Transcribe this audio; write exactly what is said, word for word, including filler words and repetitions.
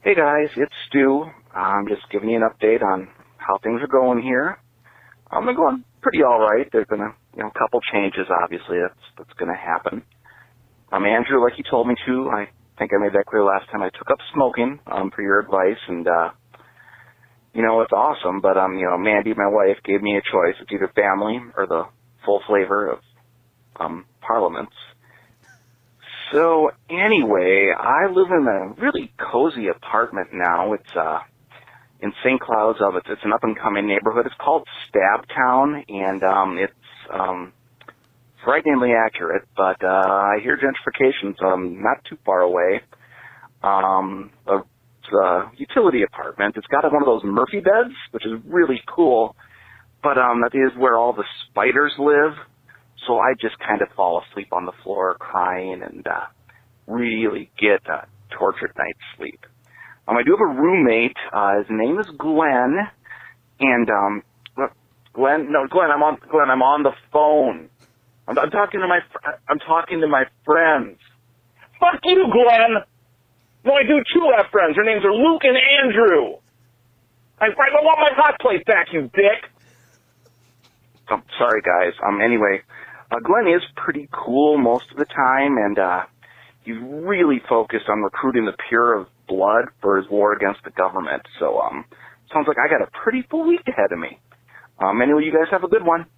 Hey guys, it's Stu. I'm just giving you an update on how things are going here. Um, they're going pretty all right. There's been a you know couple changes, obviously, that's that's going to happen. Um, Andrew, like you told me to, I think I made that clear last time. I took up smoking um, for your advice, and uh, you know it's awesome. But um, you know, Mandy, my wife, gave me a choice. It's either family or the full flavor of um, Parliaments. So anyway, I live in a really cozy apartment now. It's uh, in Saint Cloud's. Of it. It's an up-and-coming neighborhood. It's called Stabtown, and um, it's um, frighteningly accurate. But uh, I hear gentrification's um, not too far away. Um, a, it's a utility apartment. It's got one of those Murphy beds, which is really cool. But um, that is where all the spiders live. So I just kind of fall asleep on the floor crying and uh, really get a tortured night's sleep. Um, I do have a roommate. Uh, his name is Glenn. And, um, look, Glenn, no, Glenn, I'm on, Glenn, I'm on the phone. I'm, I'm talking to my, fr- I'm talking to my friends. Fuck you, Glenn! No, I do too have friends. Their names are Luke and Andrew. I, I want my hot plate back, you dick! Oh, sorry, guys. Um, anyway, uh, Glenn is pretty cool most of the time, and uh, he's really focused on recruiting the pure of blood for his war against the government. So, um, sounds like I got a pretty full week ahead of me. Um, anyway, you guys have a good one.